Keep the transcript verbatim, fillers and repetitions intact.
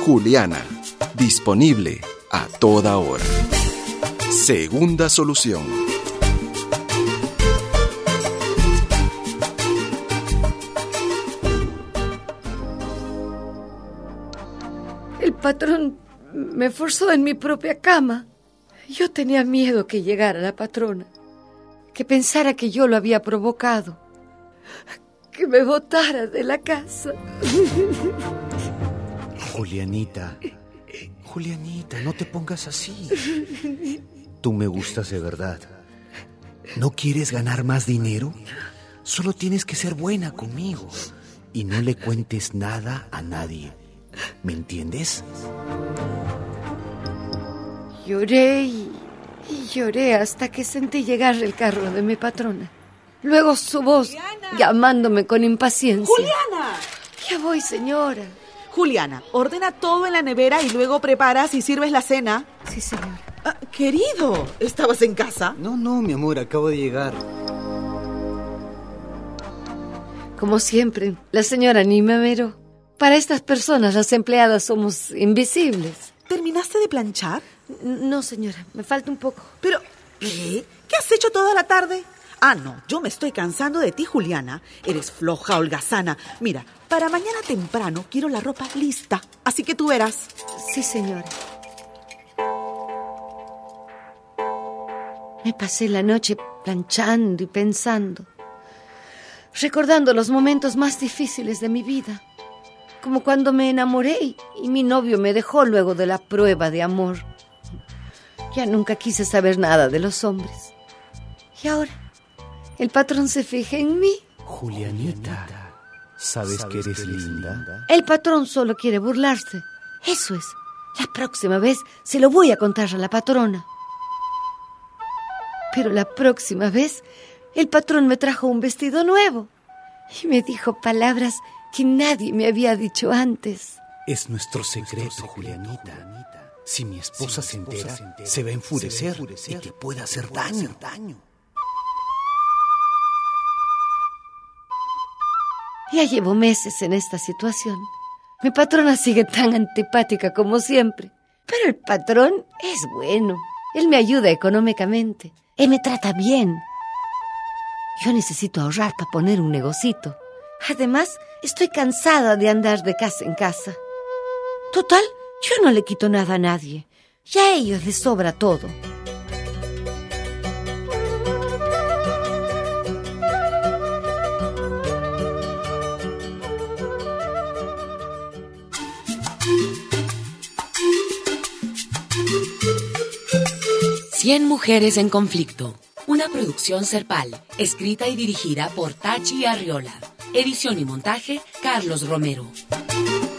Juliana. Disponible a toda hora. Segunda solución. El patrón me forzó en mi propia cama. Yo tenía miedo que llegara la patrona, que pensara que yo lo había provocado, que me botara de la casa. Julianita, Julianita, no te pongas así. Tú me gustas de verdad. ¿No quieres ganar más dinero? Solo tienes que ser buena conmigo y no le cuentes nada a nadie. ¿Me entiendes? Lloré y, y lloré hasta que sentí llegar el carro de mi patrona. Luego su voz, Juliana, llamándome con impaciencia. ¡Juliana! Ya voy, señora. Juliana, ordena todo en la nevera y luego preparas y sirves la cena. Sí, señora. Ah, querido, ¿estabas en casa? No, no, mi amor, acabo de llegar. Como siempre, la señora ni me miró. Para estas personas, las empleadas somos invisibles. ¿Terminaste de planchar? No, señora, me falta un poco. Pero, ¿qué? ¿Qué has hecho toda la tarde? Ah, no, yo me estoy cansando de ti, Juliana. Eres floja, holgazana. Mira, para mañana temprano quiero la ropa lista, así que tú verás. Sí, señora. Me pasé la noche planchando y pensando, recordando los momentos más difíciles de mi vida, como cuando me enamoré y, y mi novio me dejó luego de la prueba de amor. Ya nunca quise saber nada de los hombres. Y ahora, el patrón se fija en mí. Julianita, ¿sabes que eres linda? El patrón solo quiere burlarse. Eso es. La próxima vez se lo voy a contar a la patrona. Pero la próxima vez, el patrón me trajo un vestido nuevo y me dijo palabras que nadie me había dicho antes. Es nuestro secreto, Julianita. Si mi esposa se entera, se va a enfurecer y te puede hacer daño. Ya llevo meses en esta situación. Mi patrona sigue tan antipática como siempre. Pero el patrón es bueno. Él me ayuda económicamente. Él me trata bien. Yo necesito ahorrar para poner un negocito. Además, estoy cansada de andar de casa en casa. Total, yo no le quito nada a nadie. Ya a ellos les sobra todo. Cien mujeres en conflicto. Una producción Serpal, escrita y dirigida por Tachi Arriola. Edición y montaje, Carlos Romero.